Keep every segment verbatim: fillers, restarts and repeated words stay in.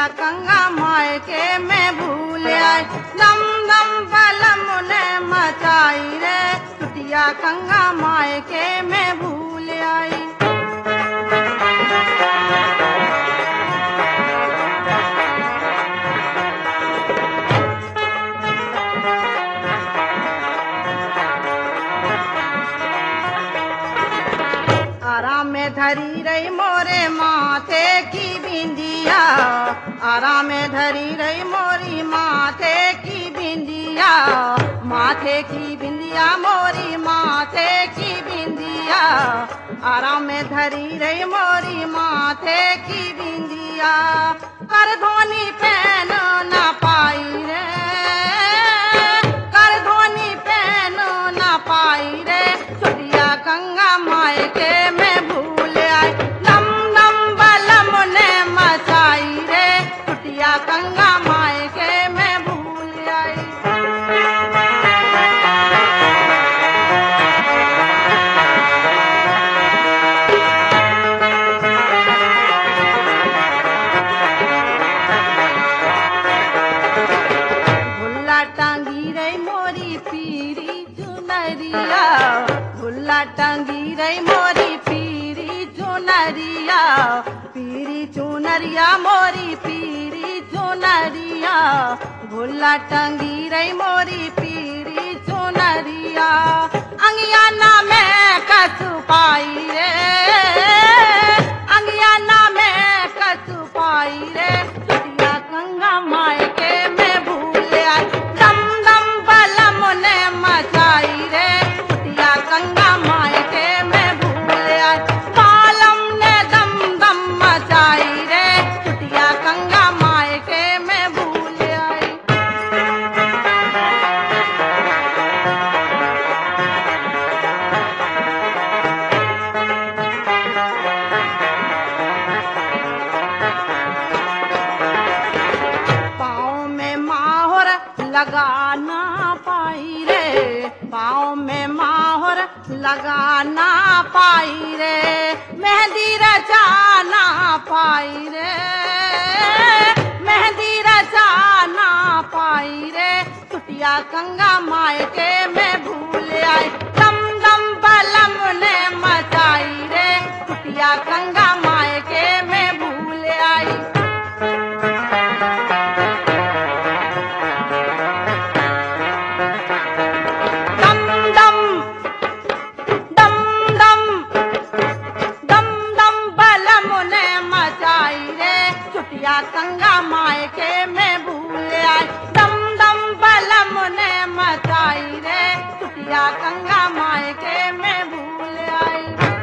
छुटिया गंगा माए के मैं भूल आई। दम दम बलम ने मचाई रे छुटिया गंगा माए के मैं भूल आई। आराम में धरी रही मोरे माथे की बिंदिया, आराम में धरी रही मोरी माथे की बिंदिया, माथे की बिंदिया मोरी माथे की बिंदिया, आराम में धरी रही मोरी माथे की बिंदिया। कर धोनी पहन ना पाई रे, कर धोनी पहन ना पाई रे छुटिया गंगा माए के मैं भूल आई। दम दम बलम ने मचाई रे छुटिया गंगा माए के मैं भूल आई। भुल्ला टांगी रही मोरी पीरी चुनरिया, भुल्ला टांगी रही मोरी पीरी चुनरिया, पीरी चुनरिया मोरी पीरी चुनरिया, भुल्ला टांगी रही मोरी पीरी चुनरिया। अंगियाना में कसु पाई रे, अंगियाना में कसु पाई रे छुटिया गंगा माए के मैं भूल आई। दम दम बलम ने मचाई रे छुटिया गंगा माए के मैं भूल आई। बालम ने दम दम मचाई रे छुटिया गंगा माए के मैं भूल आई। पाँव में माहौर लगाना पाई रे, पाँव में माहौर लगाना पाई रे, मेहंदी रचाना पाई रे, मेहंदी रचाना पाई रे छुटिया गंगा माए के मैं भूल आई। दम दम बलम ने मचाई रे छुटिया गंगा माए के मैं भूल आई। दम दम दम दम दम दम बलम ने मचाई रे छुटिया गंगा माए के मैं भूल आई। दम दम बलम ने मचाई रे छुटिया गंगा माए के मैं भूल आई।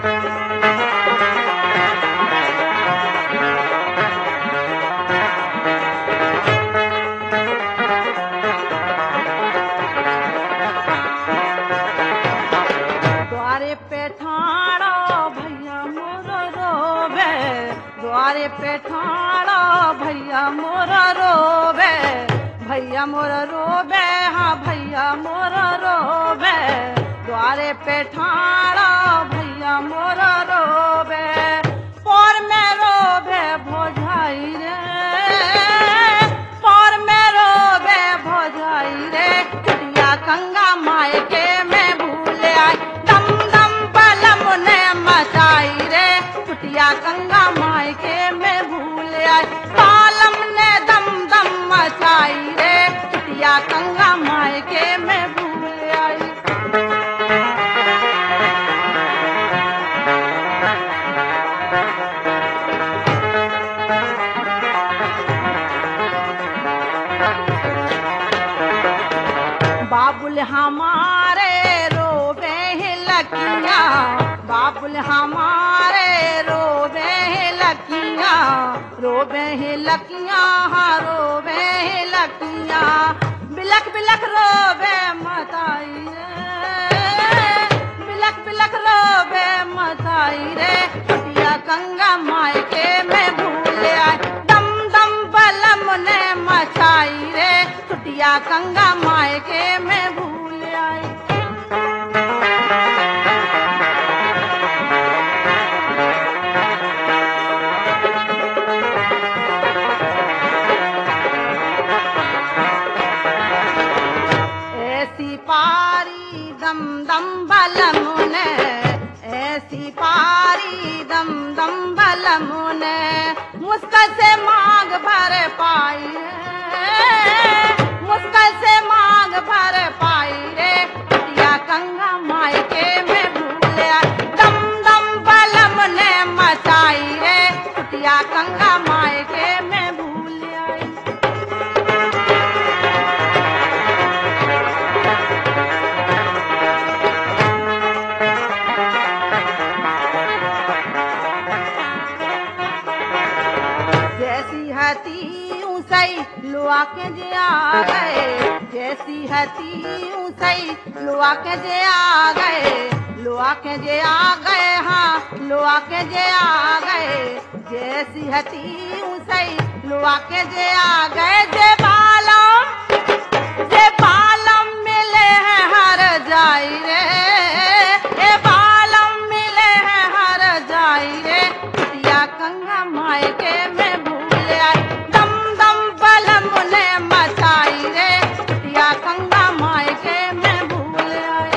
द्वारे पे ठाड़ो भैया मोर रोवे, द्वारे पे ठाड़ो भैया मोर रोवे, भैया मोर रोवे हाँ भैया मोर रोवे, द्वारे पे ठाड़ो भैया मोर रोवे। पौर में रोवे भोजाई रे, पौर में रोवे भोजाई रे छुटिया गंगा माए के मैं भूल आई। दम दम बलम ने मचाई रे छुटिया गंगा माए के मैं भूल आई। बालम ने दम दम मचाई रे छुटिया गंगा माए के मैं भूल आई। बाबुल हमारे रोवे लकिया, बाबुल हमारे रोवे लकिया, रोवे लकिया हाँ रोवे लकिया, बिलक बिलक रोवे मताई रे, बिलक बिलक रोवे मताई रे छुटिया गंगा माए के मैं भूल आई। दम दम बलम ने मचाई रे छुटिया गंगा माए के मैं भूल आई। आई दम दम बलम ने मुस्क से मांग भर पाई मुस्क से मांग भर पाई रे कुटिया गंगा माई के में भूल आई दम दम बलम ने मचाई रे कुटिया गंगा माई के में भूल आई। जैसी हती ऊंचाई लुआ के जे आ गए जैसी हती ऊंचाई लुआ के जे आ गए लुआ के जे आ गए हाँ लुआ के जे आ गए जैसी हती ऊंचाई लुआ के जे आ गए जे बालम जे बालम मिले हैं हर जाई रे ए बालम मिले हैं हर जाई रे कुटिया गंगा माई के में भूल आई दम दम बलम ने मचाई रे कुटिया गंगा माई के में भूल आई।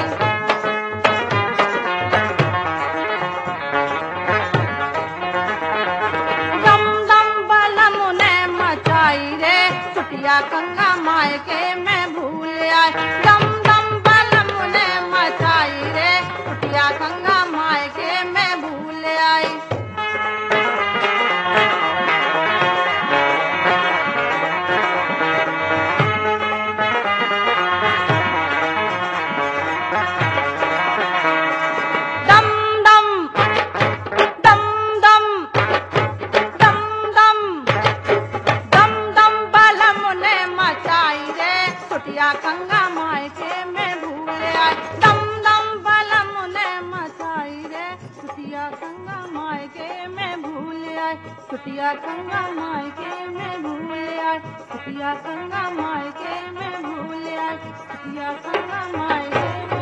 दम दम बलम ने मचाई रे कुटिया गंगा माई के में भूल आई दम दम बलम ने मचाई रे कुटिया गंगा माई के में भूल आई। दम दम दम दम दम दम दम दम बलम ने मचाई रे कुटिया गंगा माई के में भूल आई दम दम बलम ने मचाई रे कुटिया गंगा माई के में भूल आई कुटिया गंगा माई के में भूल आई कुटिया गंगा माई के में भूल आई कुटिया गंगा माई के